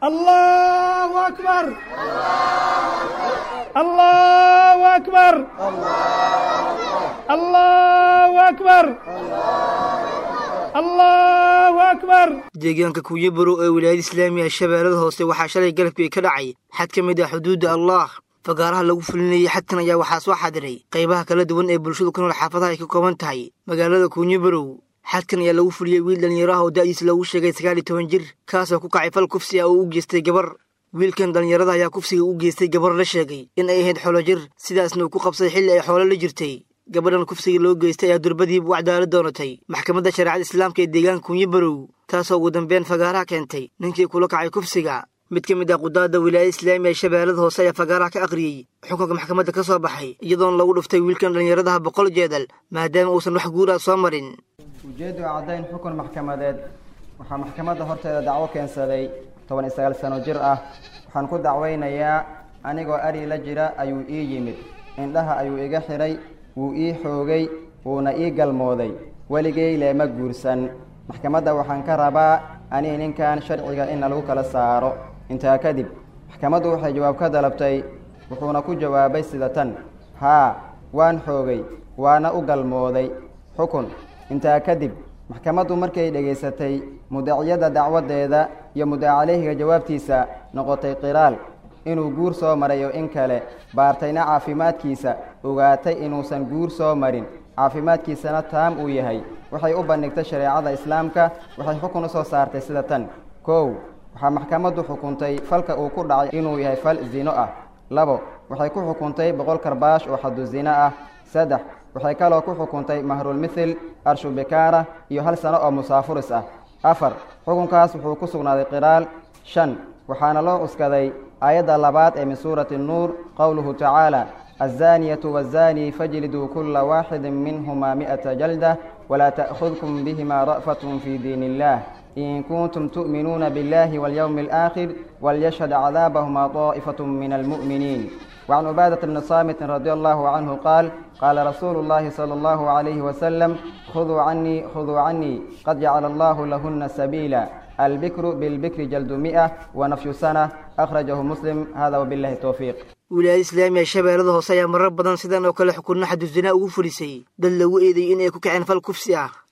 الله أكبر الله أكبر الله أكبر الله أكبر deegaanka Kuyabarow ee wilaayada Islaamiga shabeellada hoose waxa shalay galabkii ka dhacay xad ka mid ah xuduudda Allah fagaaraha lagu fulinayay xadkan ayaa waxa soo xadiray qaybaha kala duwan ee bulshadu ku nool xaafadaha ay ka kooban tahay magaalada Kuyabarow xadkan ayaa lagu fuliyay wiil dhalinyaro ah oo da'diisa lagu sheegay 19 jir kaas oo ku kacay fal kufsi ah oo u geystay gabar wiilkan dhalinyarada ayaa kufsiga u geystay gabar la sheegay in ay ahayd xoolo jir sidaasna uu ku qabsay xilli ay xoolo la jirtay gabadhan kufsiga loo geystay ayaa durbadiib u cadaalad doonatay maxkamadda shariicada islaamka ee deegaanka Kuyabarow taasoo ugu dambeyn fagaaraha keentay ninkii kula kacay kufsiga mid ka mid ah qudaadda wilaayada islaamiga ee shabeellada hoose ayaa fagaaraha ka aqriyay xukunka maxkamadda ka soo baxay iyadoon lagu dhuftay wiilkan dhalinyarada 100 jeedal maadaama uusan wax guur ah soo marin ujeedu cadayn xukun maxkamadeed waxa maxkamadda horteeda dacwo keensaday 19 sano jir ah waxaan ku dacweynayaa anigoo ari la jira ayuu ii yimid indhaha ayuu iga xiray wuu ii xoogay wuuna ii galmooday waligay leema guursan maxkamadda waxaan ka rabaa ani ninkan sharciga in lagu kala saaro intaa kadib maxkamaddu waxay jawaab ka dalabtay wuxuuna ku jawaabay sida tan haa waan xoogay waana u galmooday xukun intaa kadib maxkamaddu markay dhageysatay mudaciyada dacwadeeda iyo mudacaleyhiga jawaabtiisa noqotay qiraal inuu guur soo maray oo in kale baartayna caafimaadkiisa ogaatay inuusan guur soo marin caafimaadkiisana taam uu yahay waxay u bandhigtay shariicada islaamka waxay xukun u soo saartay sida tan kow waxaa maxkamaddu xukuntay falka uu ku dhacay inuu yahay fal zino ah labo waxay ku xukuntay 100 karbaash oo xadu zina ah saddex waxay kaloo ku xukuntay mahrul mithil arshu bikaara iyo 1 sano oo musaafiris ah afar xukunkaas wuxuu ku sugnaaday qiraal shan waxaana loo uskaday aayadda labaad ee min suurati an-nuur qawluhu ta'ala الزانية والزاني فاجلدوا كل واحد منهما 100 جلدة ولا تأخذكم بهما رأفة في دين الله إن كنتم تؤمنون بالله واليوم الآخر وليشهد عذابهما طائفة من المؤمنين وعن عبادة بن صامت رضي الله عنه قال قال رسول الله صلى الله عليه وسلم خذوا عني قد جعل الله لهن سبيلا البكر بالبكر جلد 100 ونفي سنة أخرجه مسلم هذا وبالله التوفيق wilaayada islaamiga shabeellada hoose ayaa marar badan sidan oo kale xukunna xad zina ugu fulisay dad lagu eeday in ay ku kaceen fal kufsi ah